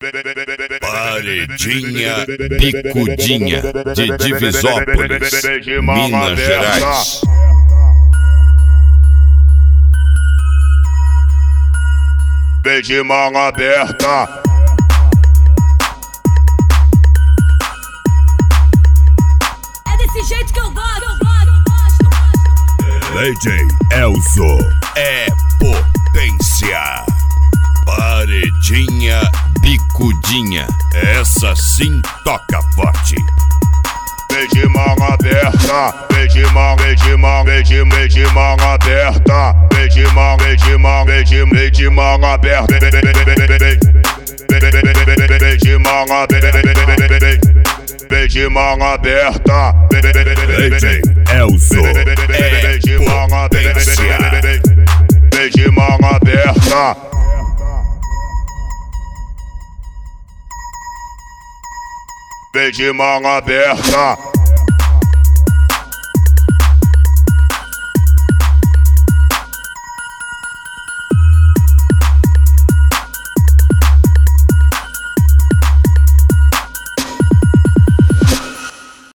Paredinha Bicudinha de Divisópolis, Minas Gerais. Vem de mão aberta. É desse jeito que eu gosto. DJ Elzo é potência. Paredinha Bicudinha, essa sim toca forte. Vem de mão aberta, vem de mão aberta, vem de mão aberta, vem de mão aberta, vem de mão aberta, vem de mão aberta, DJ Elzo é potência. vem de mão aberta. Vem de mão aberta.